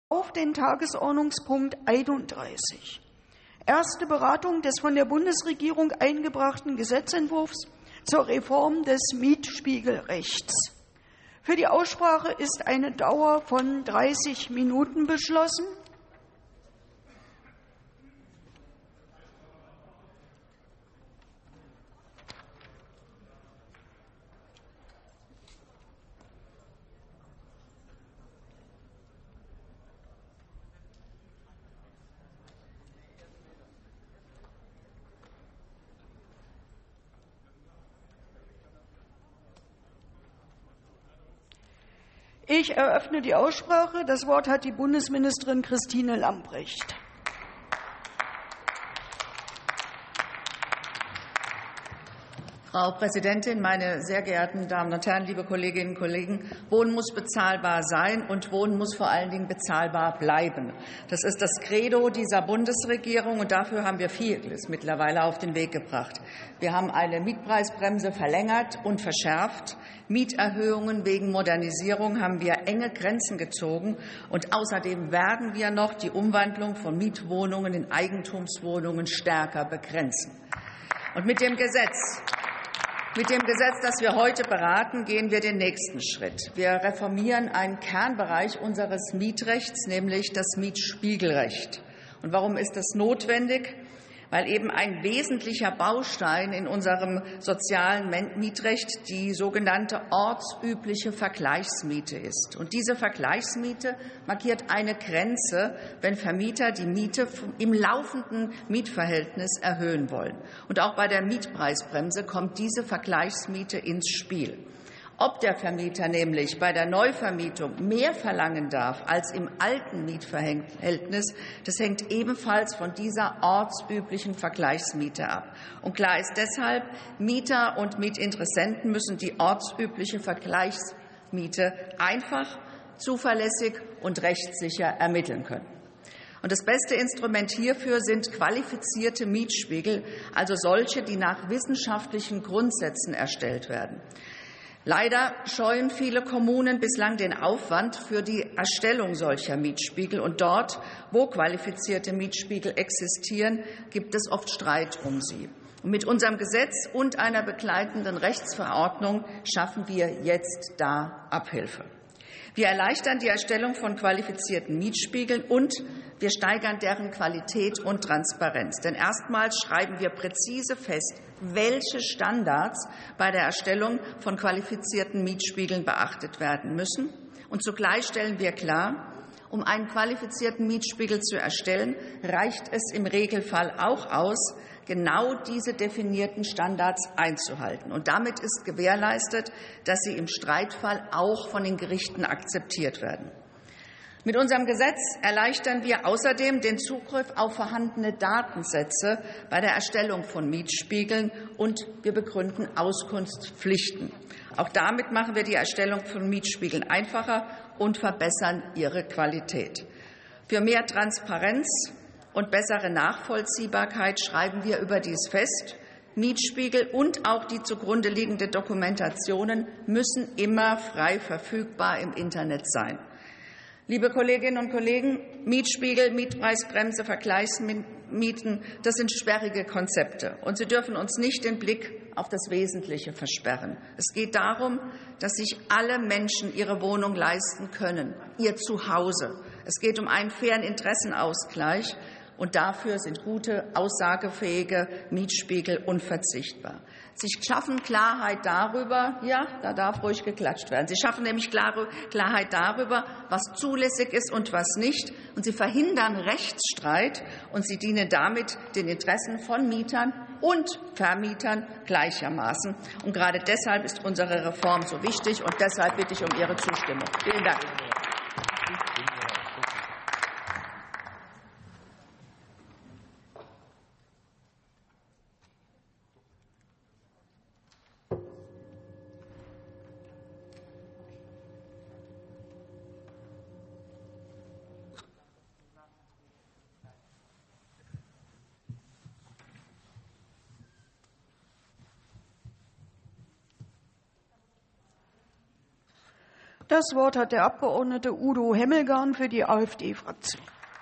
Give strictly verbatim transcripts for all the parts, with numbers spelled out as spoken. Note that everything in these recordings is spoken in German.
auf den Tagesordnungspunkt einunddreißig. Erste Beratung des von der Bundesregierung eingebrachten Gesetzentwurfs zur Reform des Mietspiegelrechts. Für die Aussprache ist eine Dauer von dreißig Minuten beschlossen. Ich eröffne die Aussprache. Das Wort hat die Bundesministerin Christine Lambrecht. Frau Präsidentin, meine sehr geehrten Damen und Herren, liebe Kolleginnen und Kollegen! Wohnen muss bezahlbar sein, und Wohnen muss vor allen Dingen bezahlbar bleiben. Das ist das Credo dieser Bundesregierung, und dafür haben wir vieles mittlerweile auf den Weg gebracht. Wir haben eine Mietpreisbremse verlängert und verschärft. Mieterhöhungen wegen Modernisierung haben wir enge Grenzen gezogen, und außerdem werden wir noch die Umwandlung von Mietwohnungen in Eigentumswohnungen stärker begrenzen. Und mit dem Gesetz Mit dem Gesetz, das wir heute beraten, gehen wir den nächsten Schritt. Wir reformieren einen Kernbereich unseres Mietrechts, nämlich das Mietspiegelrecht. Und warum ist das notwendig? Weil eben ein wesentlicher Baustein in unserem sozialen Mietrecht die sogenannte ortsübliche Vergleichsmiete ist. Und diese Vergleichsmiete markiert eine Grenze, wenn Vermieter die Miete im laufenden Mietverhältnis erhöhen wollen. Und auch bei der Mietpreisbremse kommt diese Vergleichsmiete ins Spiel. Ob der Vermieter nämlich bei der Neuvermietung mehr verlangen darf als im alten Mietverhältnis, das hängt ebenfalls von dieser ortsüblichen Vergleichsmiete ab. Und klar ist deshalb, Mieter und Mietinteressenten müssen die ortsübliche Vergleichsmiete einfach, zuverlässig und rechtssicher ermitteln können. Und das beste Instrument hierfür sind qualifizierte Mietspiegel, also solche, die nach wissenschaftlichen Grundsätzen erstellt werden. Leider scheuen viele Kommunen bislang den Aufwand für die Erstellung solcher Mietspiegel. Und dort, wo qualifizierte Mietspiegel existieren, gibt es oft Streit um sie. Und mit unserem Gesetz und einer begleitenden Rechtsverordnung schaffen wir jetzt da Abhilfe. Wir erleichtern die Erstellung von qualifizierten Mietspiegeln, und wir steigern deren Qualität und Transparenz. Denn erstmals schreiben wir präzise fest, welche Standards bei der Erstellung von qualifizierten Mietspiegeln beachtet werden müssen. Und zugleich stellen wir klar, um einen qualifizierten Mietspiegel zu erstellen, reicht es im Regelfall auch aus, genau diese definierten Standards einzuhalten. Und damit ist gewährleistet, dass sie im Streitfall auch von den Gerichten akzeptiert werden. Mit unserem Gesetz erleichtern wir außerdem den Zugriff auf vorhandene Datensätze bei der Erstellung von Mietspiegeln, und wir begründen Auskunftspflichten. Auch damit machen wir die Erstellung von Mietspiegeln einfacher und verbessern ihre Qualität. Für mehr Transparenz und bessere Nachvollziehbarkeit schreiben wir überdies fest, Mietspiegel und auch die zugrunde liegende Dokumentationen müssen immer frei verfügbar im Internet sein. Liebe Kolleginnen und Kollegen, Mietspiegel, Mietpreisbremse, Vergleichsmieten, das sind sperrige Konzepte, und sie dürfen uns nicht den Blick auf das Wesentliche versperren. Es geht darum, dass sich alle Menschen ihre Wohnung leisten können, ihr Zuhause. Es geht um einen fairen Interessenausgleich, und dafür sind gute, aussagefähige Mietspiegel unverzichtbar. Sie schaffen Klarheit darüber, ja, da darf ruhig geklatscht werden. Sie schaffen nämlich klare Klarheit darüber, was zulässig ist und was nicht. Und sie verhindern Rechtsstreit, und sie dienen damit den Interessen von Mietern und Vermietern gleichermaßen. Und gerade deshalb ist unsere Reform so wichtig, und deshalb bitte ich um Ihre Zustimmung. Vielen Dank. Das Wort hat der Abgeordnete Udo Hemmelgarn für die AfD-Fraktion.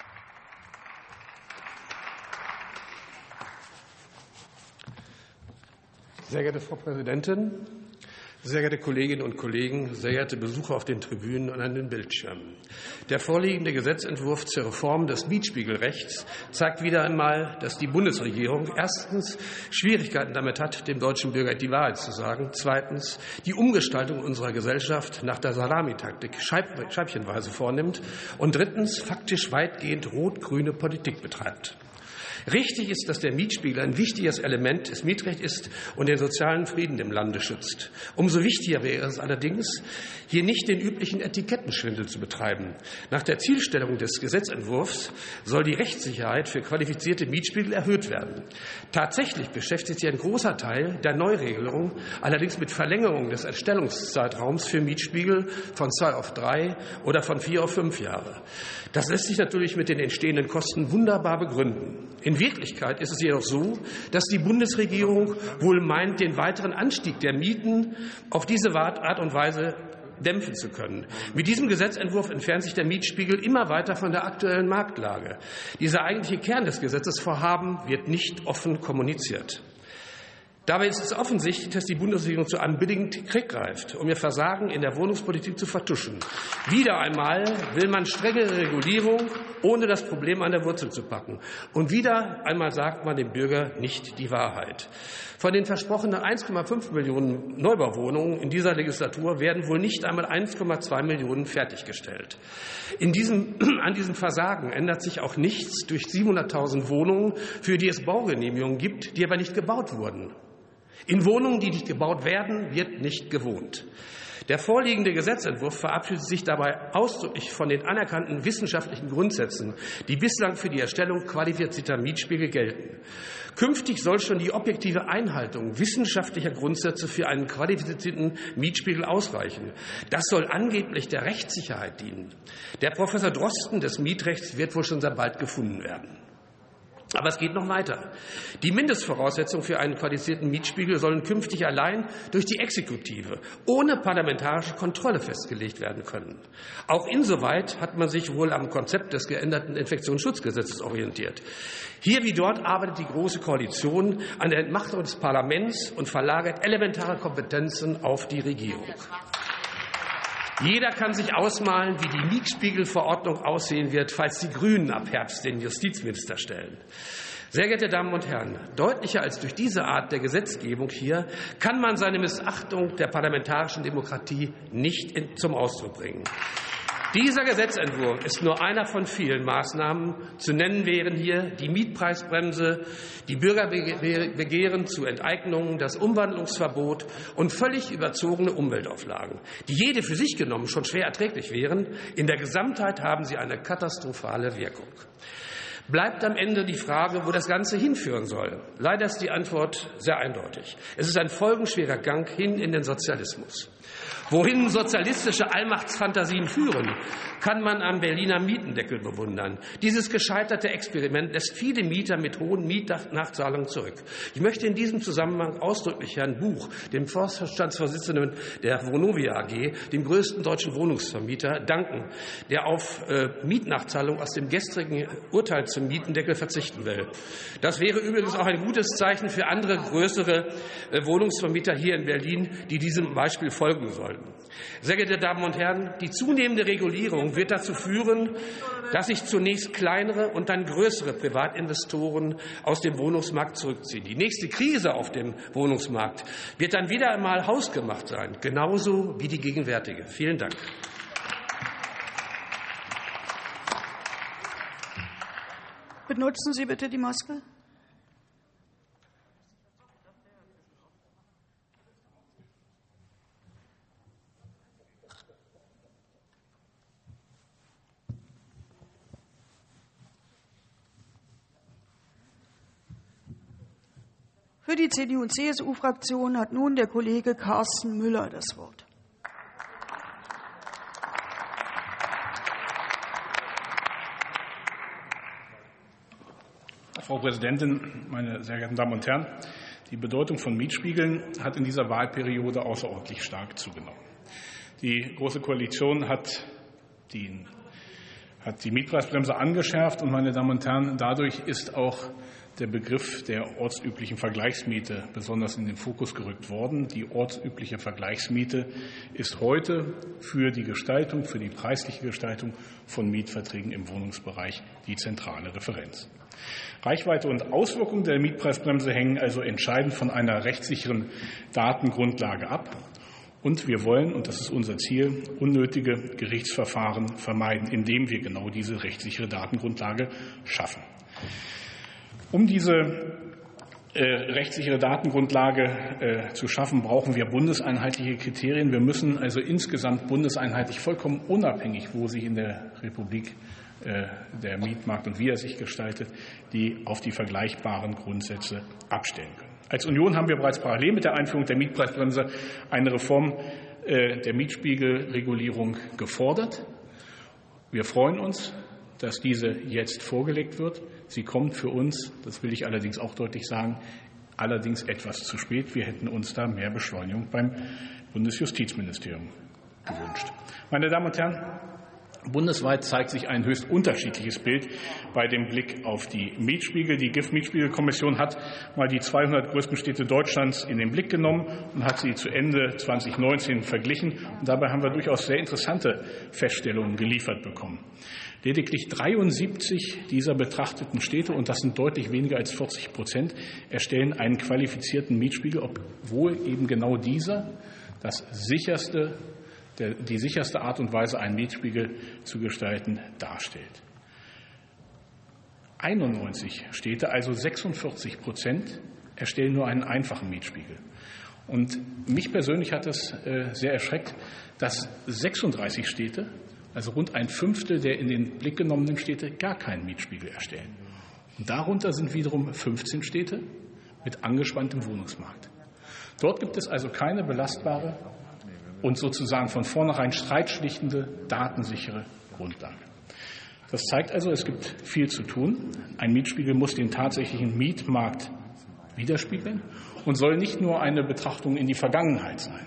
Sehr geehrte Frau Präsidentin, sehr geehrte Kolleginnen und Kollegen, sehr geehrte Besucher auf den Tribünen und an den Bildschirmen. Der vorliegende Gesetzentwurf zur Reform des Mietspiegelrechts zeigt wieder einmal, dass die Bundesregierung erstens Schwierigkeiten damit hat, dem deutschen Bürger die Wahrheit zu sagen, zweitens die Umgestaltung unserer Gesellschaft nach der Salamitaktik scheibchenweise vornimmt und drittens faktisch weitgehend rot-grüne Politik betreibt. Richtig ist, dass der Mietspiegel ein wichtiges Element des Mietrechts ist und den sozialen Frieden im Lande schützt. Umso wichtiger wäre es allerdings, hier nicht den üblichen Etikettenschwindel zu betreiben. Nach der Zielstellung des Gesetzentwurfs soll die Rechtssicherheit für qualifizierte Mietspiegel erhöht werden. Tatsächlich beschäftigt sich ein großer Teil der Neuregelung allerdings mit Verlängerung des Erstellungszeitraums für Mietspiegel von zwei auf drei oder von vier auf fünf Jahre. Das lässt sich natürlich mit den entstehenden Kosten wunderbar begründen. In Wirklichkeit ist es jedoch so, dass die Bundesregierung wohl meint, den weiteren Anstieg der Mieten auf diese Art und Weise dämpfen zu können. Mit diesem Gesetzentwurf entfernt sich der Mietspiegel immer weiter von der aktuellen Marktlage. Dieser eigentliche Kern des Gesetzesvorhabens wird nicht offen kommuniziert. Dabei ist es offensichtlich, dass die Bundesregierung zu einem billigen Trick greift, um ihr Versagen in der Wohnungspolitik zu vertuschen. Wieder einmal will man strengere Regulierung, ohne das Problem an der Wurzel zu packen. Und wieder einmal sagt man dem Bürger nicht die Wahrheit. Von den versprochenen eins Komma fünf Millionen Neubauwohnungen in dieser Legislatur werden wohl nicht einmal eins Komma zwei Millionen fertiggestellt. In diesem, an diesem Versagen ändert sich auch nichts durch siebenhunderttausend Wohnungen, für die es Baugenehmigungen gibt, die aber nicht gebaut wurden. In Wohnungen, die nicht gebaut werden, wird nicht gewohnt. Der vorliegende Gesetzentwurf verabschiedet sich dabei ausdrücklich von den anerkannten wissenschaftlichen Grundsätzen, die bislang für die Erstellung qualifizierter Mietspiegel gelten. Künftig soll schon die objektive Einhaltung wissenschaftlicher Grundsätze für einen qualifizierten Mietspiegel ausreichen. Das soll angeblich der Rechtssicherheit dienen. Der Professor Drosten des Mietrechts wird wohl schon sehr bald gefunden werden. Aber es geht noch weiter. Die Mindestvoraussetzungen für einen qualifizierten Mietspiegel sollen künftig allein durch die Exekutive ohne parlamentarische Kontrolle festgelegt werden können. Auch insoweit hat man sich wohl am Konzept des geänderten Infektionsschutzgesetzes orientiert. Hier wie dort arbeitet die Große Koalition an der Entmachtung des Parlaments und verlagert elementare Kompetenzen auf die Regierung. Jeder kann sich ausmalen, wie die Mietspiegelverordnung aussehen wird, falls die Grünen ab Herbst den Justizminister stellen. Sehr geehrte Damen und Herren, deutlicher als durch diese Art der Gesetzgebung hier kann man seine Missachtung der parlamentarischen Demokratie nicht zum Ausdruck bringen. Dieser Gesetzentwurf ist nur einer von vielen Maßnahmen. Zu nennen wären hier die Mietpreisbremse, die Bürgerbegehren zu Enteignungen, das Umwandlungsverbot und völlig überzogene Umweltauflagen, die jede für sich genommen schon schwer erträglich wären. In der Gesamtheit haben sie eine katastrophale Wirkung. Bleibt am Ende die Frage, wo das Ganze hinführen soll. Leider ist die Antwort sehr eindeutig. Es ist ein folgenschwerer Gang hin in den Sozialismus. Wohin sozialistische Allmachtsfantasien führen, kann man am Berliner Mietendeckel bewundern. Dieses gescheiterte Experiment lässt viele Mieter mit hohen Mietnachzahlungen zurück. Ich möchte in diesem Zusammenhang ausdrücklich Herrn Buch, dem Vorstandsvorsitzenden der Vonovia A G, dem größten deutschen Wohnungsvermieter, danken, der auf äh, Mietnachzahlung aus dem gestrigen Urteil zum Mietendeckel verzichten will. Das wäre übrigens auch ein gutes Zeichen für andere größere äh, Wohnungsvermieter hier in Berlin, die diesem Beispiel folgen sollen. Sehr geehrte Damen und Herren, die zunehmende Regulierung wird dazu führen, dass sich zunächst kleinere und dann größere Privatinvestoren aus dem Wohnungsmarkt zurückziehen. Die nächste Krise auf dem Wohnungsmarkt wird dann wieder einmal hausgemacht sein, genauso wie die gegenwärtige. Vielen Dank. Benutzen Sie bitte die Maske. Für die C D U und C S U-Fraktion hat nun der Kollege Carsten Müller das Wort. Frau Präsidentin, meine sehr geehrten Damen und Herren! Die Bedeutung von Mietspiegeln hat in dieser Wahlperiode außerordentlich stark zugenommen. Die Große Koalition hat die, hat die Mietpreisbremse angeschärft. Und, meine Damen und Herren, dadurch ist auch der Begriff der ortsüblichen Vergleichsmiete besonders in den Fokus gerückt worden. Die ortsübliche Vergleichsmiete ist heute für die Gestaltung, für die preisliche Gestaltung von Mietverträgen im Wohnungsbereich die zentrale Referenz. Reichweite und Auswirkungen der Mietpreisbremse hängen also entscheidend von einer rechtssicheren Datengrundlage ab. Und wir wollen, und das ist unser Ziel, unnötige Gerichtsverfahren vermeiden, indem wir genau diese rechtssichere Datengrundlage schaffen. Um diese äh, rechtssichere Datengrundlage äh, zu schaffen, brauchen wir bundeseinheitliche Kriterien. Wir müssen also insgesamt bundeseinheitlich, vollkommen unabhängig, wo sich in der Republik äh, der Mietmarkt und wie er sich gestaltet, die auf die vergleichbaren Grundsätze abstellen können. Als Union haben wir bereits parallel mit der Einführung der Mietpreisbremse eine Reform äh, der Mietspiegelregulierung gefordert. Wir freuen uns, dass diese jetzt vorgelegt wird. Sie kommt für uns, das will ich allerdings auch deutlich sagen, allerdings etwas zu spät. Wir hätten uns da mehr Beschleunigung beim Bundesjustizministerium gewünscht. Meine Damen und Herren, bundesweit zeigt sich ein höchst unterschiedliches Bild bei dem Blick auf die Mietspiegel. Die G I F-Mietspiegelkommission hat mal die zweihundert größten Städte Deutschlands in den Blick genommen und hat sie zu Ende zweitausendneunzehn verglichen. Und dabei haben wir durchaus sehr interessante Feststellungen geliefert bekommen. Lediglich dreiundsiebzig dieser betrachteten Städte, und das sind deutlich weniger als vierzig Prozent, erstellen einen qualifizierten Mietspiegel, obwohl eben genau dieser das sicherste, der, die sicherste Art und Weise, einen Mietspiegel zu gestalten, darstellt. einundneunzig Städte, also sechsundvierzig Prozent, erstellen nur einen einfachen Mietspiegel. Und mich persönlich hat es äh, sehr erschreckt, dass sechsunddreißig Städte, also rund ein Fünftel der in den Blick genommenen Städte, gar keinen Mietspiegel erstellen. Und darunter sind wiederum fünfzehn Städte mit angespanntem Wohnungsmarkt. Dort gibt es also keine belastbare und sozusagen von vornherein streitschlichtende, datensichere Grundlage. Das zeigt also, es gibt viel zu tun. Ein Mietspiegel muss den tatsächlichen Mietmarkt widerspiegeln und soll nicht nur eine Betrachtung in die Vergangenheit sein.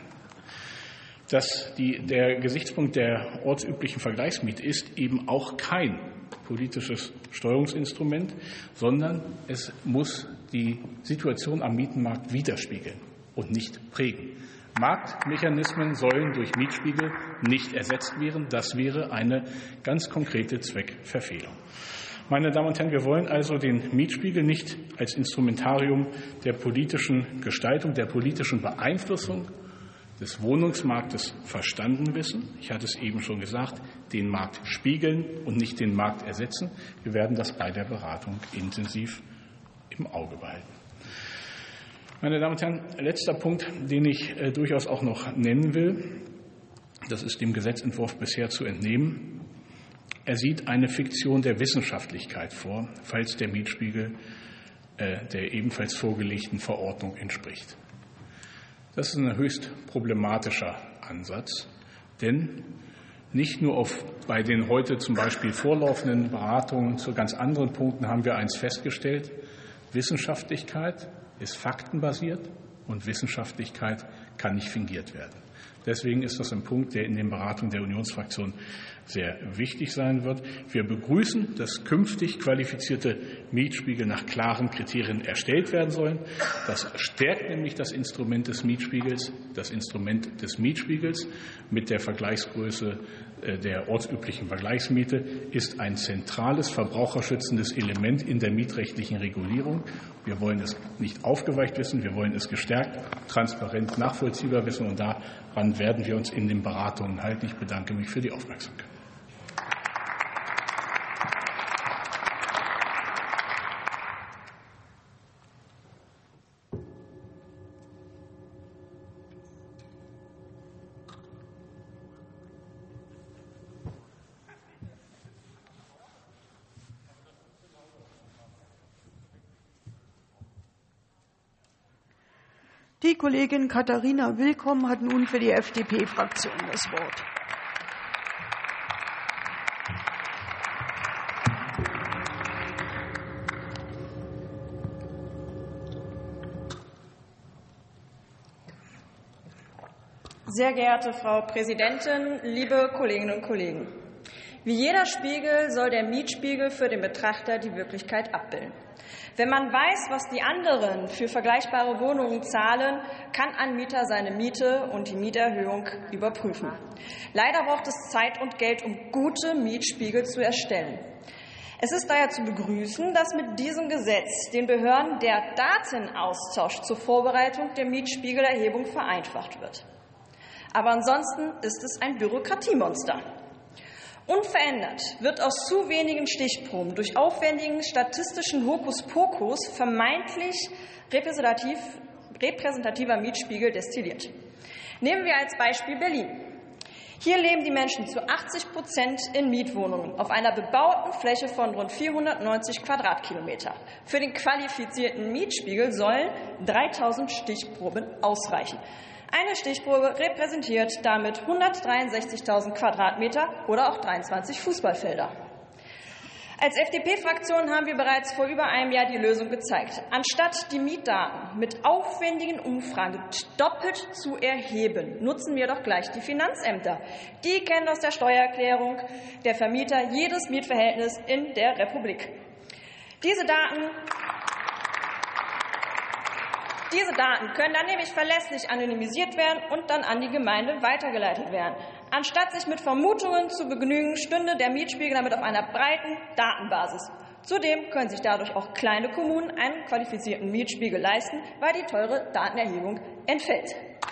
Dass die, der Gesichtspunkt der ortsüblichen Vergleichsmiete ist eben auch kein politisches Steuerungsinstrument, sondern es muss die Situation am Mietenmarkt widerspiegeln und nicht prägen. Marktmechanismen sollen durch Mietspiegel nicht ersetzt werden. Das wäre eine ganz konkrete Zweckverfehlung. Meine Damen und Herren, wir wollen also den Mietspiegel nicht als Instrumentarium der politischen Gestaltung, der politischen Beeinflussung des Wohnungsmarktes verstanden wissen. Ich hatte es eben schon gesagt, den Markt spiegeln und nicht den Markt ersetzen. Wir werden das bei der Beratung intensiv im Auge behalten. Meine Damen und Herren, letzter Punkt, den ich äh, durchaus auch noch nennen will, das ist dem Gesetzentwurf bisher zu entnehmen. Er sieht eine Fiktion der Wissenschaftlichkeit vor, falls der Mietspiegel äh, der ebenfalls vorgelegten Verordnung entspricht. Das ist ein höchst problematischer Ansatz, denn nicht nur auf, bei den heute zum Beispiel vorlaufenden Beratungen zu ganz anderen Punkten haben wir eins festgestellt: Wissenschaftlichkeit ist faktenbasiert und Wissenschaftlichkeit kann nicht fingiert werden. Deswegen ist das ein Punkt, der in den Beratungen der Unionsfraktion sehr wichtig sein wird. Wir begrüßen, dass künftig qualifizierte Mietspiegel nach klaren Kriterien erstellt werden sollen. Das stärkt nämlich das Instrument des Mietspiegels. Das Instrument des Mietspiegels mit der Vergleichsgröße der ortsüblichen Vergleichsmiete ist ein zentrales verbraucherschützendes Element in der mietrechtlichen Regulierung. Wir wollen es nicht aufgeweicht wissen, wir wollen es gestärkt, transparent, nachvollziehbar wissen, und daran werden wir uns in den Beratungen halten. Ich bedanke mich für die Aufmerksamkeit. Die Kollegin Katharina Willkomm hat nun für die F D P-Fraktion das Wort. Sehr geehrte Frau Präsidentin, liebe Kolleginnen und Kollegen! Wie jeder Spiegel soll der Mietspiegel für den Betrachter die Wirklichkeit abbilden. Wenn man weiß, was die anderen für vergleichbare Wohnungen zahlen, kann ein Mieter seine Miete und die Mieterhöhung überprüfen. Leider braucht es Zeit und Geld, um gute Mietspiegel zu erstellen. Es ist daher zu begrüßen, dass mit diesem Gesetz den Behörden der Datenaustausch zur Vorbereitung der Mietspiegelerhebung vereinfacht wird. Aber ansonsten ist es ein Bürokratiemonster. Unverändert wird aus zu wenigen Stichproben durch aufwendigen statistischen Hokuspokus vermeintlich repräsentativ, repräsentativer Mietspiegel destilliert. Nehmen wir als Beispiel Berlin. Hier leben die Menschen zu achtzig Prozent in Mietwohnungen auf einer bebauten Fläche von rund vierhundertneunzig Quadratkilometer. Für den qualifizierten Mietspiegel sollen dreitausend Stichproben ausreichen. Eine Stichprobe repräsentiert damit hundertdreiundsechzigtausend Quadratmeter oder auch dreiundzwanzig Fußballfelder. Als F D P-Fraktion haben wir bereits vor über einem Jahr die Lösung gezeigt. Anstatt die Mietdaten mit aufwendigen Umfragen doppelt zu erheben, nutzen wir doch gleich die Finanzämter. Die kennen aus der Steuererklärung der Vermieter jedes Mietverhältnis in der Republik. Diese Daten Diese Daten können dann nämlich verlässlich anonymisiert werden und dann an die Gemeinde weitergeleitet werden. Anstatt sich mit Vermutungen zu begnügen, stünde der Mietspiegel damit auf einer breiten Datenbasis. Zudem können sich dadurch auch kleine Kommunen einen qualifizierten Mietspiegel leisten, weil die teure Datenerhebung entfällt.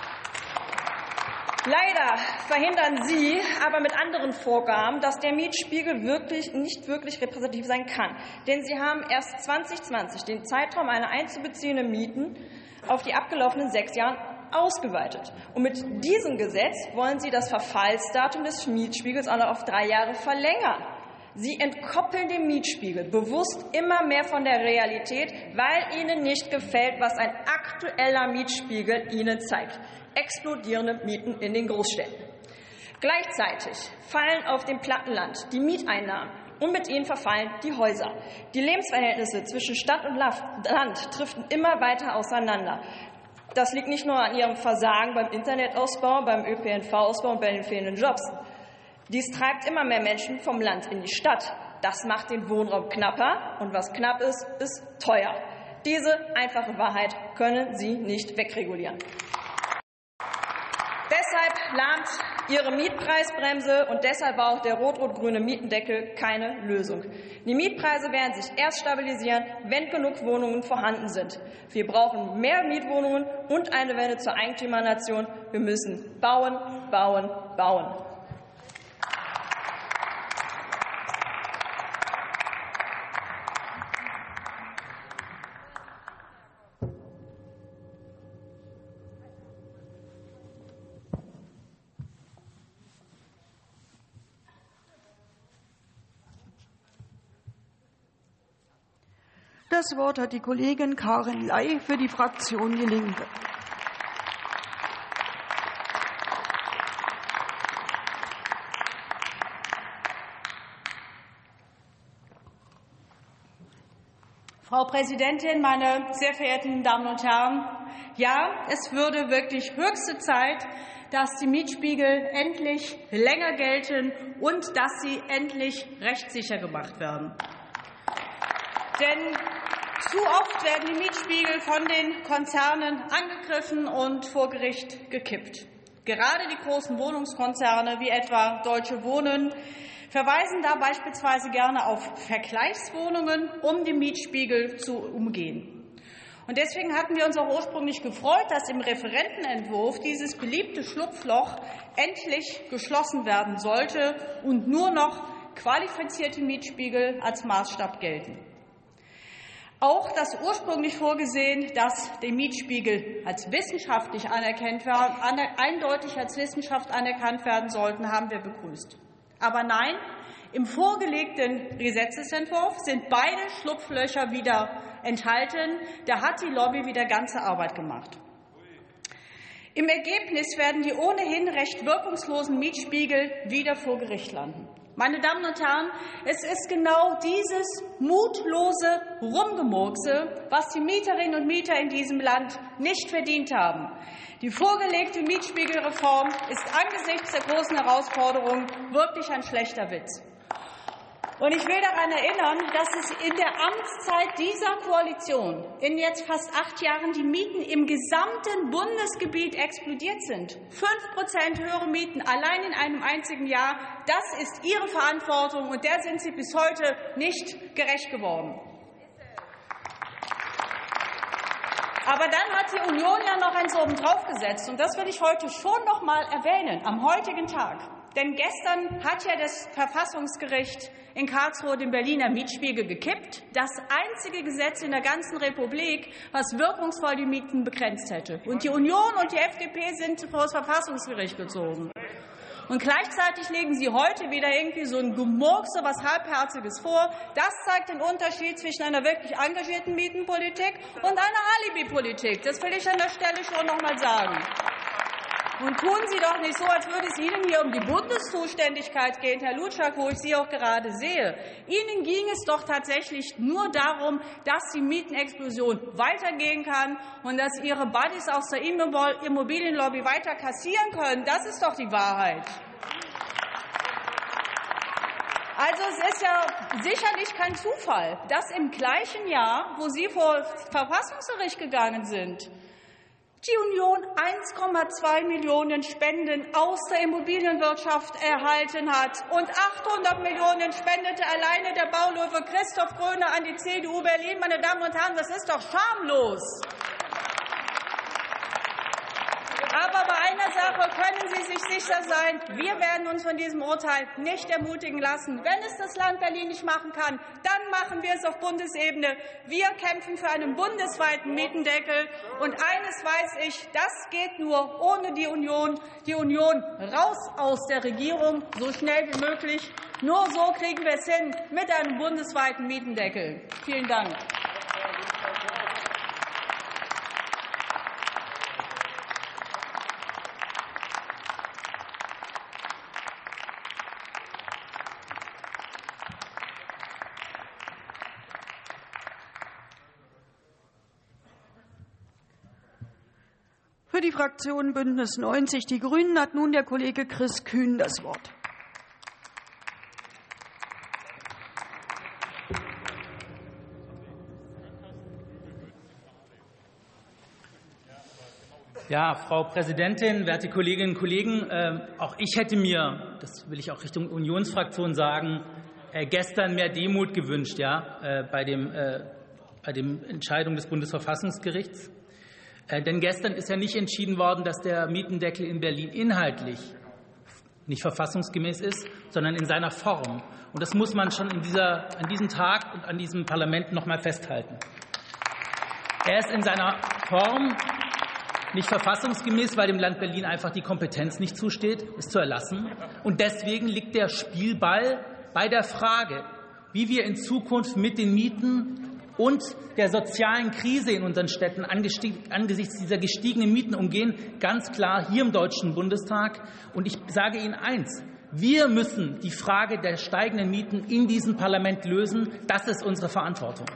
Leider verhindern Sie aber mit anderen Vorgaben, dass der Mietspiegel wirklich nicht wirklich repräsentativ sein kann. Denn Sie haben erst zwanzig zwanzig den Zeitraum einer einzubeziehenden Mieten auf die abgelaufenen sechs Jahre ausgeweitet. Und mit diesem Gesetz wollen Sie das Verfallsdatum des Mietspiegels auch noch auf drei Jahre verlängern. Sie entkoppeln den Mietspiegel bewusst immer mehr von der Realität, weil Ihnen nicht gefällt, was ein aktueller Mietspiegel Ihnen zeigt. Explodierende Mieten in den Großstädten. Gleichzeitig fallen auf dem Plattenland die Mieteinnahmen und mit ihnen verfallen die Häuser. Die Lebensverhältnisse zwischen Stadt und Land driften immer weiter auseinander. Das liegt nicht nur an ihrem Versagen beim Internetausbau, beim Ö P N V-Ausbau und bei den fehlenden Jobs. Dies treibt immer mehr Menschen vom Land in die Stadt. Das macht den Wohnraum knapper und was knapp ist, ist teuer. Diese einfache Wahrheit können Sie nicht wegregulieren. Deshalb lahmt Ihre Mietpreisbremse und deshalb war auch der rot-rot-grüne Mietendeckel keine Lösung. Die Mietpreise werden sich erst stabilisieren, wenn genug Wohnungen vorhanden sind. Wir brauchen mehr Mietwohnungen und eine Wende zur Eigentümernation. Wir müssen bauen, bauen, bauen. Das Wort hat die Kollegin Karin Ley für die Fraktion Die Linke. Frau Präsidentin, meine sehr verehrten Damen und Herren! Ja, es würde wirklich höchste Zeit, dass die Mietspiegel endlich länger gelten und dass sie endlich rechtssicher gemacht werden. Denn zu oft werden die Mietspiegel von den Konzernen angegriffen und vor Gericht gekippt. Gerade die großen Wohnungskonzerne wie etwa Deutsche Wohnen verweisen da beispielsweise gerne auf Vergleichswohnungen, um den Mietspiegel zu umgehen. Und deswegen hatten wir uns auch ursprünglich gefreut, dass im Referentenentwurf dieses beliebte Schlupfloch endlich geschlossen werden sollte und nur noch qualifizierte Mietspiegel als Maßstab gelten. Auch das ursprünglich vorgesehen, dass der Mietspiegel als wissenschaftlich anerkannt werden, eindeutig als Wissenschaft anerkannt werden sollten, haben wir begrüßt. Aber nein, im vorgelegten Gesetzesentwurf sind beide Schlupflöcher wieder enthalten. Da hat die Lobby wieder ganze Arbeit gemacht. Im Ergebnis werden die ohnehin recht wirkungslosen Mietspiegel wieder vor Gericht landen. Meine Damen und Herren, es ist genau dieses mutlose Rumgemurkse, was die Mieterinnen und Mieter in diesem Land nicht verdient haben. Die vorgelegte Mietspiegelreform ist angesichts der großen Herausforderungen wirklich ein schlechter Witz. Und ich will daran erinnern, dass es in der Amtszeit dieser Koalition in jetzt fast acht Jahren die Mieten im gesamten Bundesgebiet explodiert sind. Fünf Prozent höhere Mieten allein in einem einzigen Jahr. Das ist Ihre Verantwortung, und der sind Sie bis heute nicht gerecht geworden. Aber dann hat die Union ja noch eins obendrauf gesetzt, und das will ich heute schon noch mal erwähnen, am heutigen Tag. Denn gestern hat ja das Verfassungsgericht in Karlsruhe den Berliner Mietspiegel gekippt, das einzige Gesetz in der ganzen Republik, was wirkungsvoll die Mieten begrenzt hätte. Und die Union und die F D P sind vor das Verfassungsgericht gezogen. Und gleichzeitig legen Sie heute wieder irgendwie so ein Gemurkse, was Halbherziges vor. Das zeigt den Unterschied zwischen einer wirklich engagierten Mietenpolitik und einer Alibi-Politik. Das will ich an der Stelle schon noch mal sagen. Und tun Sie doch nicht so, als würde es Ihnen hier um die Bundeszuständigkeit gehen, Herr Lutschak, wo ich Sie auch gerade sehe. Ihnen ging es doch tatsächlich nur darum, dass die Mietenexplosion weitergehen kann und dass Ihre Buddies aus der Immobilienlobby weiter kassieren können. Das ist doch die Wahrheit. Also es ist ja sicherlich kein Zufall, dass im gleichen Jahr, wo Sie vor das Verfassungsgericht gegangen sind, die Union eins Komma zwei Millionen Spenden aus der Immobilienwirtschaft erhalten hat, und achthundert Millionen spendete alleine der Baulöwe Christoph Gröner an die C D U Berlin. Meine Damen und Herren, das ist doch schamlos. Aber bei einer Sache können Sie sich sicher sein, wir werden uns von diesem Urteil nicht ermutigen lassen. Wenn es das Land Berlin nicht machen kann, dann machen wir es auf Bundesebene. Wir kämpfen für einen bundesweiten Mietendeckel. Und eines weiß ich, das geht nur ohne die Union. Die Union raus aus der Regierung, so schnell wie möglich. Nur so kriegen wir es hin mit einem bundesweiten Mietendeckel. Vielen Dank. Für die Fraktion Bündnis neunzig Die Grünen hat nun der Kollege Chris Kühn das Wort. Ja, Frau Präsidentin, werte Kolleginnen und Kollegen, äh, auch ich hätte mir, das will ich auch Richtung Unionsfraktion sagen, äh, gestern mehr Demut gewünscht, ja, äh, bei dem, äh, bei dem Entscheidung des Bundesverfassungsgerichts. Äh, denn gestern ist ja nicht entschieden worden, dass der Mietendeckel in Berlin inhaltlich nicht verfassungsgemäß ist, sondern in seiner Form. Und das muss man schon in dieser, an diesem Tag und an diesem Parlament noch mal festhalten. Er ist in seiner Form nicht verfassungsgemäß, weil dem Land Berlin einfach die Kompetenz nicht zusteht, es zu erlassen. Und deswegen liegt der Spielball bei der Frage, wie wir in Zukunft mit den Mieten und der sozialen Krise in unseren Städten angesichts dieser gestiegenen Mieten umgehen, ganz klar hier im Deutschen Bundestag. Und ich sage Ihnen eins, wir müssen die Frage der steigenden Mieten in diesem Parlament lösen. Das ist unsere Verantwortung.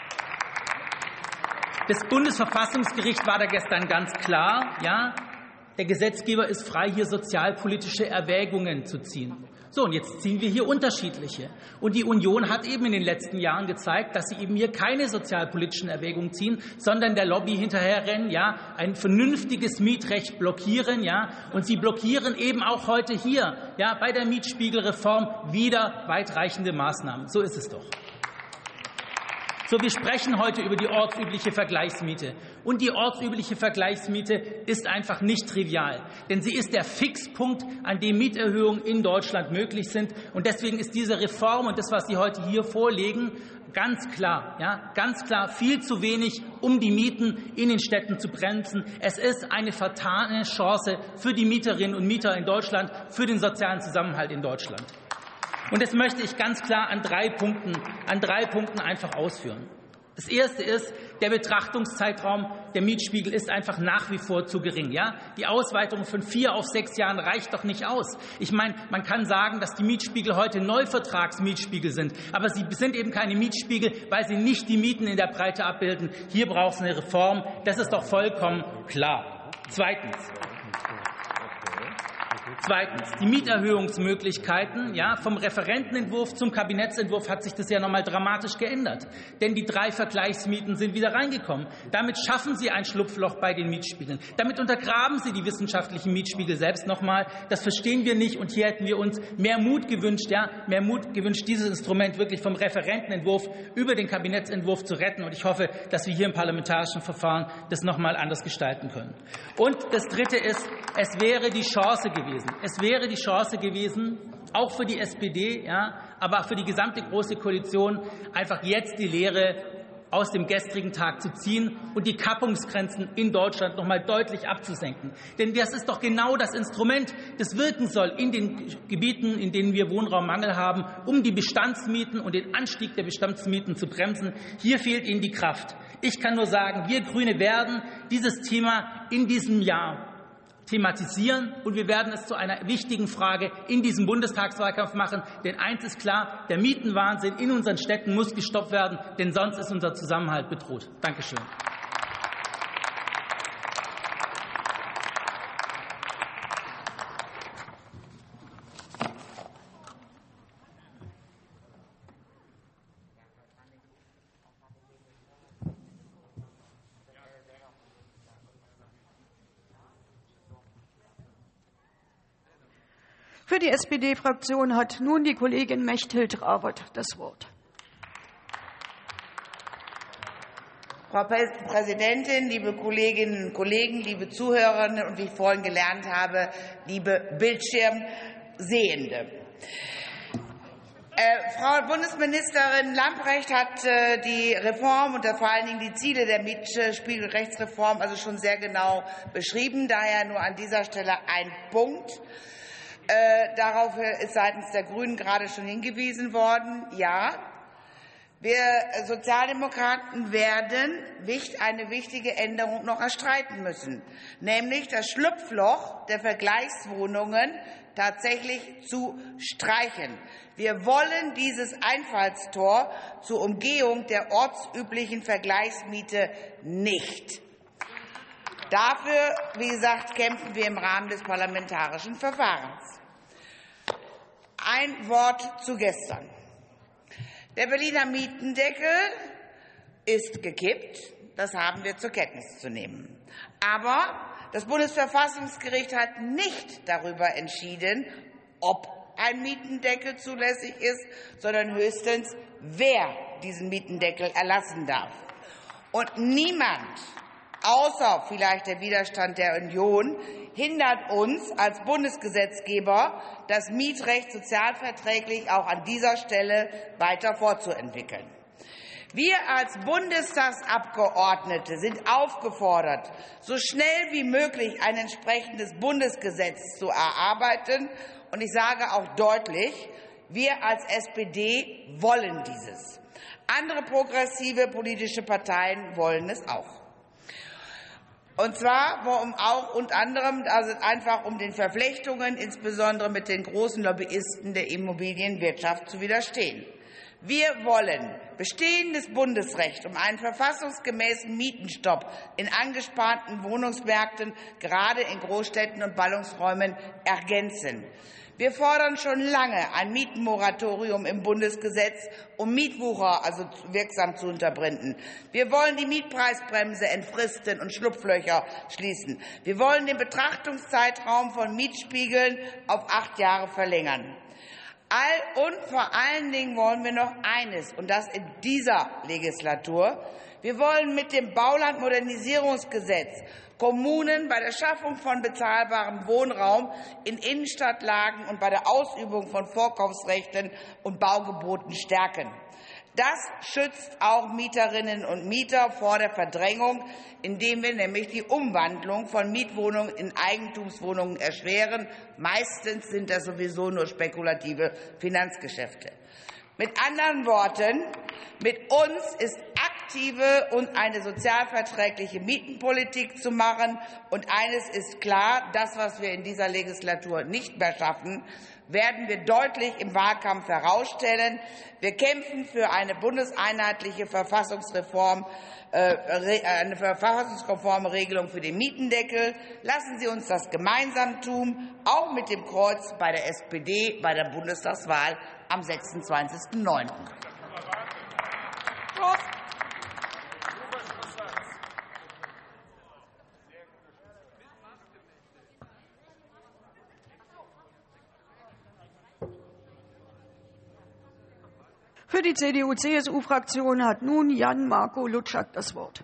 Das Bundesverfassungsgericht war da gestern ganz klar, ja, der Gesetzgeber ist frei, hier sozialpolitische Erwägungen zu ziehen. So, und jetzt ziehen wir hier unterschiedliche. Und die Union hat eben in den letzten Jahren gezeigt, dass sie eben hier keine sozialpolitischen Erwägungen ziehen, sondern der Lobby hinterherrennen, ja, ein vernünftiges Mietrecht blockieren, ja, und sie blockieren eben auch heute hier, ja, bei der Mietspiegelreform wieder weitreichende Maßnahmen. So ist es doch. So, wir sprechen heute über die ortsübliche Vergleichsmiete. Und die ortsübliche Vergleichsmiete ist einfach nicht trivial. Denn sie ist der Fixpunkt, an dem Mieterhöhungen in Deutschland möglich sind. Und deswegen ist diese Reform und das, was Sie heute hier vorlegen, ganz klar, ja, ganz klar viel zu wenig, um die Mieten in den Städten zu bremsen. Es ist eine vertane Chance für die Mieterinnen und Mieter in Deutschland, für den sozialen Zusammenhalt in Deutschland. Und das möchte ich ganz klar an drei Punkten, an drei Punkten einfach ausführen. Das Erste ist, der Betrachtungszeitraum der Mietspiegel ist einfach nach wie vor zu gering. Ja? Die Ausweitung von vier auf sechs Jahren reicht doch nicht aus. Ich meine, man kann sagen, dass die Mietspiegel heute Neuvertragsmietspiegel sind, aber sie sind eben keine Mietspiegel, weil sie nicht die Mieten in der Breite abbilden. Hier braucht es eine Reform. Das ist doch vollkommen klar. Zweitens. Zweitens, die Mieterhöhungsmöglichkeiten, ja, vom Referentenentwurf zum Kabinettsentwurf hat sich das ja noch mal dramatisch geändert. Denn die drei Vergleichsmieten sind wieder reingekommen. Damit schaffen Sie ein Schlupfloch bei den Mietspiegeln. Damit untergraben Sie die wissenschaftlichen Mietspiegel selbst noch mal. Das verstehen wir nicht. Und hier hätten wir uns mehr Mut gewünscht, ja, mehr Mut gewünscht, dieses Instrument wirklich vom Referentenentwurf über den Kabinettsentwurf zu retten. Und ich hoffe, dass wir hier im parlamentarischen Verfahren das noch mal anders gestalten können. Und das Dritte ist, es wäre die Chance gewesen, Es wäre die Chance gewesen, auch für die S P D, ja, aber auch für die gesamte Große Koalition, einfach jetzt die Lehre aus dem gestrigen Tag zu ziehen und die Kappungsgrenzen in Deutschland noch mal deutlich abzusenken. Denn das ist doch genau das Instrument, das wirken soll in den Gebieten, in denen wir Wohnraummangel haben, um die Bestandsmieten und den Anstieg der Bestandsmieten zu bremsen. Hier fehlt Ihnen die Kraft. Ich kann nur sagen, wir Grüne werden dieses Thema in diesem Jahr thematisieren, und wir werden es zu einer wichtigen Frage in diesem Bundestagswahlkampf machen. Denn eins ist klar, der Mietenwahnsinn in unseren Städten muss gestoppt werden, denn sonst ist unser Zusammenhalt bedroht. Dankeschön. Für die S P D-Fraktion hat nun die Kollegin Mechthild Rawert das Wort. Frau Präsidentin, liebe Kolleginnen und Kollegen, liebe Zuhörerinnen und wie ich vorhin gelernt habe, liebe Bildschirmsehende. Äh, Frau Bundesministerin Lambrecht hat äh, die Reform und vor allen Dingen die Ziele der Mietspiegelrechtsreform also schon sehr genau beschrieben. Daher nur an dieser Stelle ein Punkt. Äh, darauf ist seitens der Grünen gerade schon hingewiesen worden. Ja, wir Sozialdemokraten werden eine wichtige Änderung noch erstreiten müssen, nämlich das Schlupfloch der Vergleichswohnungen tatsächlich zu streichen. Wir wollen dieses Einfallstor zur Umgehung der ortsüblichen Vergleichsmiete nicht. Dafür, wie gesagt, kämpfen wir im Rahmen des parlamentarischen Verfahrens. Ein Wort zu gestern. Der Berliner Mietendeckel ist gekippt. Das haben wir zur Kenntnis zu nehmen. Aber das Bundesverfassungsgericht hat nicht darüber entschieden, ob ein Mietendeckel zulässig ist, sondern höchstens, wer diesen Mietendeckel erlassen darf. Und niemand, außer vielleicht der Widerstand der Union, hindert uns als Bundesgesetzgeber, das Mietrecht sozialverträglich auch an dieser Stelle weiter fortzuentwickeln. Wir als Bundestagsabgeordnete sind aufgefordert, so schnell wie möglich ein entsprechendes Bundesgesetz zu erarbeiten. Und ich sage auch deutlich, wir als S P D wollen dieses. Andere progressive politische Parteien wollen es auch. Und zwar um auch unter anderem also einfach um den Verflechtungen, insbesondere mit den großen Lobbyisten der Immobilienwirtschaft, zu widerstehen. Wir wollen bestehendes Bundesrecht um einen verfassungsgemäßen Mietenstopp in angespannten Wohnungsmärkten, gerade in Großstädten und Ballungsräumen, ergänzen. Wir fordern schon lange ein Mietenmoratorium im Bundesgesetz, um Mietwucher also wirksam zu unterbinden. Wir wollen die Mietpreisbremse entfristen und Schlupflöcher schließen. Wir wollen den Betrachtungszeitraum von Mietspiegeln auf acht Jahre verlängern. All, und vor allen Dingen wollen wir noch eines, und das in dieser Legislatur. Wir wollen mit dem Baulandmodernisierungsgesetz Kommunen bei der Schaffung von bezahlbarem Wohnraum in Innenstadtlagen und bei der Ausübung von Vorkaufsrechten und Baugeboten stärken. Das schützt auch Mieterinnen und Mieter vor der Verdrängung, indem wir nämlich die Umwandlung von Mietwohnungen in Eigentumswohnungen erschweren. Meistens sind das sowieso nur spekulative Finanzgeschäfte. Mit anderen Worten, mit uns ist aktiv aktive und eine sozialverträgliche Mietenpolitik zu machen. Und eines ist klar, das, was wir in dieser Legislatur nicht mehr schaffen, werden wir deutlich im Wahlkampf herausstellen. Wir kämpfen für eine bundeseinheitliche Verfassungsreform, eine verfassungskonforme Regelung für den Mietendeckel. Lassen Sie uns das gemeinsam tun, auch mit dem Kreuz bei der S P D bei der Bundestagswahl am sechsundzwanzigsten neunten Für die C D U C S U-Fraktion hat nun Jan-Marco Lutschak das Wort.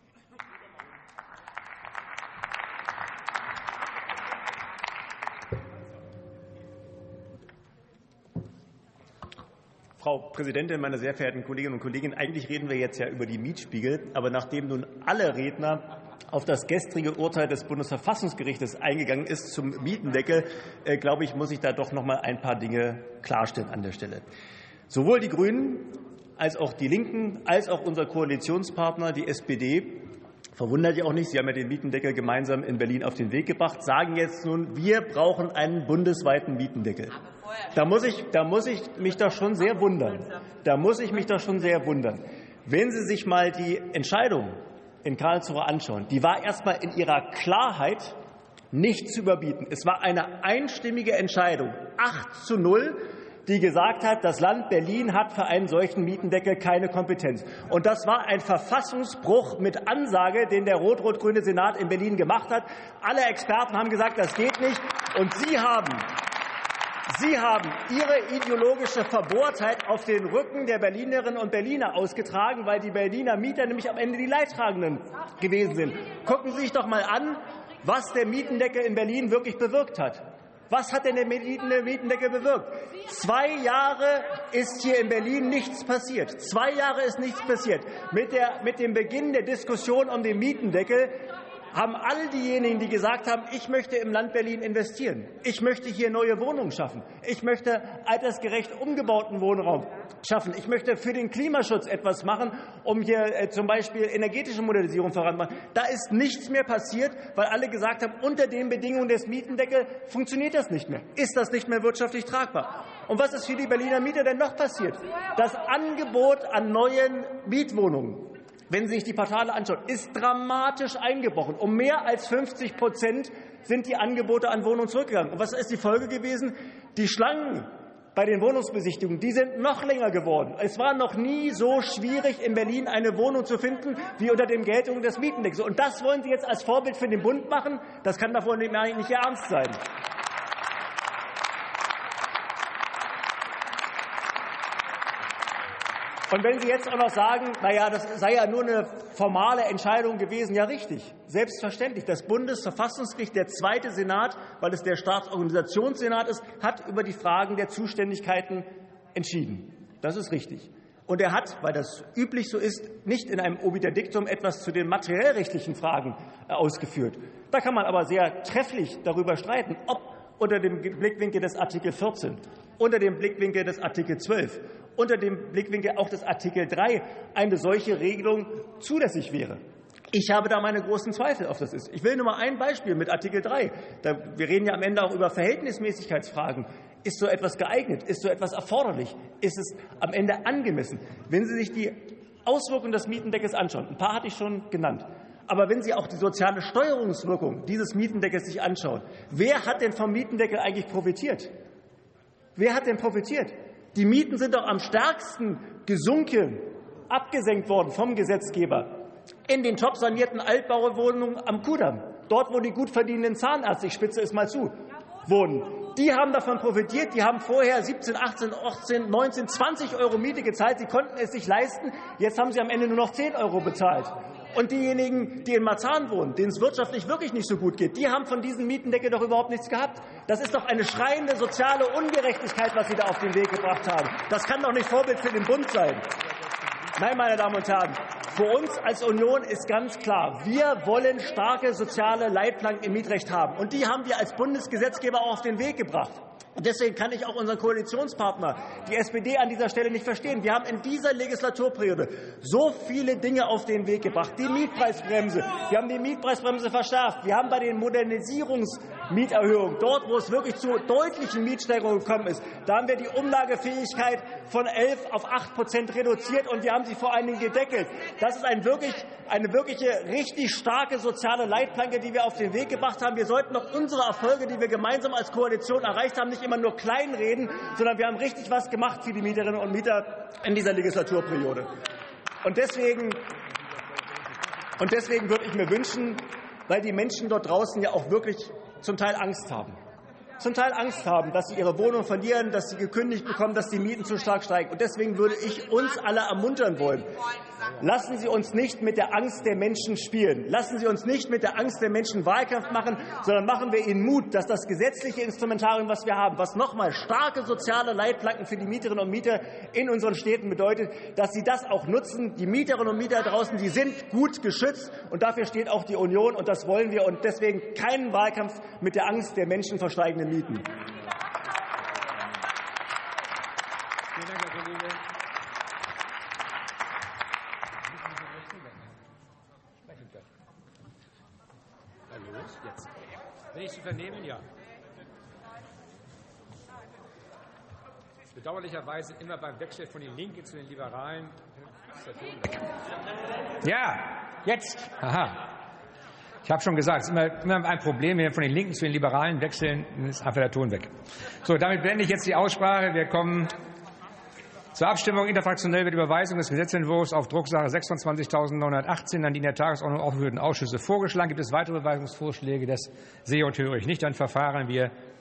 Frau Präsidentin, meine sehr verehrten Kolleginnen und Kollegen! Eigentlich reden wir jetzt ja über die Mietspiegel. Aber nachdem nun alle Redner auf das gestrige Urteil des Bundesverfassungsgerichtes eingegangen ist zum Mietendeckel, äh, glaube ich, muss ich da doch noch mal ein paar Dinge klarstellen an der Stelle. Sowohl die Grünen als auch die Linken als auch unser Koalitionspartner, die S P D, verwundert ja auch nicht, Sie haben ja den Mietendeckel gemeinsam in Berlin auf den Weg gebracht, sagen jetzt nun, wir brauchen einen bundesweiten Mietendeckel. Da muss ich, da muss ich mich doch schon sehr wundern. Da muss ich mich doch schon sehr wundern. Wenn Sie sich mal die Entscheidung in Karlsruhe anschauen, die war erst mal in ihrer Klarheit nicht zu überbieten. Es war eine einstimmige Entscheidung, acht zu null, die gesagt hat, das Land Berlin hat für einen solchen Mietendeckel keine Kompetenz. Und das war ein Verfassungsbruch mit Ansage, den der rot-rot-grüne Senat in Berlin gemacht hat. Alle Experten haben gesagt, das geht nicht. Und Sie haben, Sie haben Ihre ideologische Verbohrtheit auf den Rücken der Berlinerinnen und Berliner ausgetragen, weil die Berliner Mieter nämlich am Ende die Leidtragenden gewesen sind. Gucken Sie sich doch mal an, was der Mietendeckel in Berlin wirklich bewirkt hat. Was hat denn der Mietendeckel bewirkt? Zwei Jahre ist hier in Berlin nichts passiert. Zwei Jahre ist nichts passiert. Mit, der, mit dem Beginn der Diskussion um den Mietendeckel haben all diejenigen, die gesagt haben, ich möchte im Land Berlin investieren, ich möchte hier neue Wohnungen schaffen, ich möchte altersgerecht umgebauten Wohnraum schaffen, ich möchte für den Klimaschutz etwas machen, um hier äh, zum Beispiel energetische Modernisierung voranzumachen. Da ist nichts mehr passiert, weil alle gesagt haben, unter den Bedingungen des Mietendeckels funktioniert das nicht mehr, ist das nicht mehr wirtschaftlich tragbar. Und was ist für die Berliner Mieter denn noch passiert? Das Angebot an neuen Mietwohnungen, wenn Sie sich die Portale anschauen, ist dramatisch eingebrochen. Um mehr als fünfzig Prozent sind die Angebote an Wohnungen zurückgegangen. Und was ist die Folge gewesen? Die Schlangen bei den Wohnungsbesichtigungen, die sind noch länger geworden. Es war noch nie so schwierig, in Berlin eine Wohnung zu finden, wie unter den Geltungen des Mietendeckels. Und das wollen Sie jetzt als Vorbild für den Bund machen? Das kann davon nicht Ihr Ernst sein. Und wenn Sie jetzt auch noch sagen, na ja, das sei ja nur eine formale Entscheidung gewesen, ja richtig, selbstverständlich. Das Bundesverfassungsgericht, der zweite Senat, weil es der Staatsorganisationssenat ist, hat über die Fragen der Zuständigkeiten entschieden. Das ist richtig. Und er hat, weil das üblich so ist, nicht in einem Obiter-Dictum etwas zu den materiellrechtlichen Fragen ausgeführt. Da kann man aber sehr trefflich darüber streiten, ob unter dem Blickwinkel des Artikel vierzehn, unter dem Blickwinkel des Artikel zwölf, unter dem Blickwinkel auch des Artikel drei eine solche Regelung zulässig wäre. Ich habe da meine großen Zweifel, ob das ist. Ich will nur mal ein Beispiel mit Artikel drei. Da, wir reden ja am Ende auch über Verhältnismäßigkeitsfragen. Ist so etwas geeignet? Ist so etwas erforderlich? Ist es am Ende angemessen? Wenn Sie sich die Auswirkungen des Mietendeckels anschauen, ein paar hatte ich schon genannt, aber wenn Sie auch die soziale Steuerungswirkung dieses Mietendeckels sich anschauen, wer hat denn vom Mietendeckel eigentlich profitiert? Wer hat denn profitiert? Die Mieten sind doch am stärksten gesunken, abgesenkt worden vom Gesetzgeber in den top sanierten Altbauwohnungen am Kudamm, dort, wo die gut verdienenden Zahnärzte, ich spitze es mal zu, wohnen. Die haben davon profitiert. Die haben vorher siebzehn, achtzehn, achtzehn, neunzehn, zwanzig Euro Miete gezahlt. Sie konnten es sich leisten. Jetzt haben sie am Ende nur noch zehn Euro bezahlt. Und diejenigen, die in Marzahn wohnen, denen es wirtschaftlich wirklich nicht so gut geht, die haben von diesem Mietendeckel doch überhaupt nichts gehabt. Das ist doch eine schreiende soziale Ungerechtigkeit, was Sie da auf den Weg gebracht haben. Das kann doch nicht Vorbild für den Bund sein. Nein, meine Damen und Herren, für uns als Union ist ganz klar, wir wollen starke soziale Leitplanken im Mietrecht haben. Und die haben wir als Bundesgesetzgeber auch auf den Weg gebracht. Und deswegen kann ich auch unseren Koalitionspartner, die S P D, an dieser Stelle nicht verstehen. Wir haben in dieser Legislaturperiode so viele Dinge auf den Weg gebracht. Die Mietpreisbremse. Wir haben die Mietpreisbremse verschärft. Wir haben bei den Modernisierungsmieterhöhungen, dort, wo es wirklich zu deutlichen Mietsteigerungen gekommen ist, da haben wir die Umlagefähigkeit von elf auf acht Prozent reduziert, und wir haben sie vor allen Dingen gedeckelt. Das ist ein wirklich, eine wirkliche, richtig starke soziale Leitplanke, die wir auf den Weg gebracht haben. Wir sollten doch unsere Erfolge, die wir gemeinsam als Koalition erreicht haben, nicht immer nur kleinreden, sondern wir haben richtig was gemacht für die Mieterinnen und Mieter in dieser Legislaturperiode. Und deswegen, und deswegen würde ich mir wünschen, weil die Menschen dort draußen ja auch wirklich zum Teil Angst haben, zum Teil Angst haben, dass sie ihre Wohnung verlieren, dass sie gekündigt bekommen, dass die Mieten zu stark steigen. Und deswegen würde ich uns alle ermuntern wollen. Lassen Sie uns nicht mit der Angst der Menschen spielen. Lassen Sie uns nicht mit der Angst der Menschen Wahlkampf machen, sondern machen wir ihnen Mut, dass das gesetzliche Instrumentarium, was wir haben, was nochmal starke soziale Leitplanken für die Mieterinnen und Mieter in unseren Städten bedeutet, dass sie das auch nutzen. Die Mieterinnen und Mieter draußen, die sind gut geschützt, und dafür steht auch die Union, und das wollen wir. Und deswegen keinen Wahlkampf mit der Angst der Menschen vor steigenden Mieten. Vielen Dank, Herr Kollege. Na los, jetzt. Bin ich zu vernehmen? Ja. Bedauerlicherweise immer beim Wechsel von den Linken zu den Liberalen. Ja, jetzt. Aha. Ich habe schon gesagt, es ist immer, immer ein Problem, wenn wir von den Linken zu den Liberalen wechseln, dann ist einfach der Ton weg. So, damit beende ich jetzt die Aussprache. Wir kommen zur Abstimmung. Interfraktionell wird Überweisung des Gesetzentwurfs auf Drucksache sechsundzwanzigtausendneunhundertachtzehn an die in der Tagesordnung aufgeführten Ausschüsse vorgeschlagen. Gibt es weitere Überweisungsvorschläge? Das sehe und höre ich nicht. Dann verfahren wir